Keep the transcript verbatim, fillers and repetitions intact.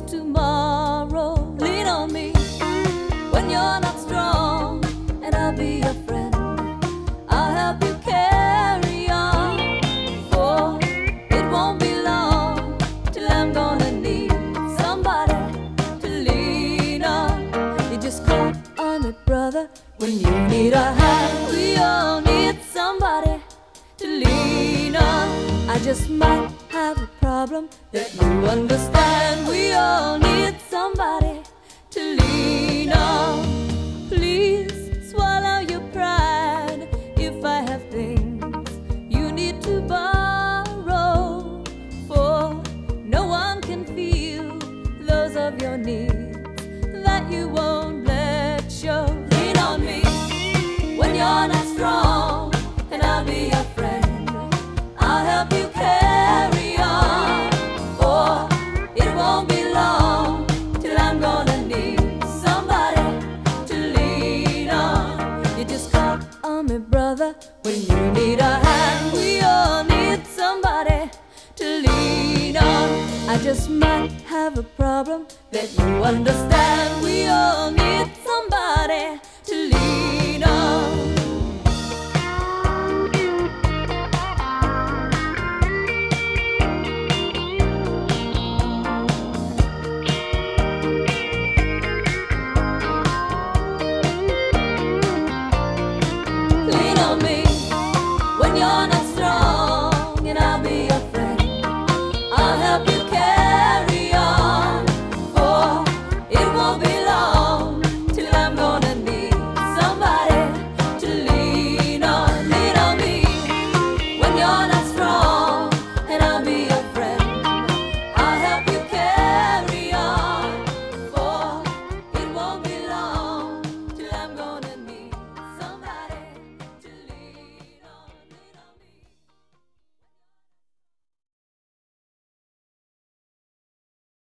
tomorrow. Lean on me when you're not strong, and I'll be your friend. I'll help you carry on, for it won't be long till I'm gonna need somebody to lean on. You just call on me, brother, when you need a hand. We all need somebody to lean on. I just might have a problem that you understand. We all need somebody to lean on. Please swallow your pride if I have things you need to borrow, for no one can feel those of your needs that you won't let show. Lean on me when you're not strong, and I'll be your friend. I'll help you carry on, for it won't be long till I'm gonna need somebody to lean on. You just call on me, brother, when you need a hand. We all need somebody to lean on. I just might have a problem that you understand. We all need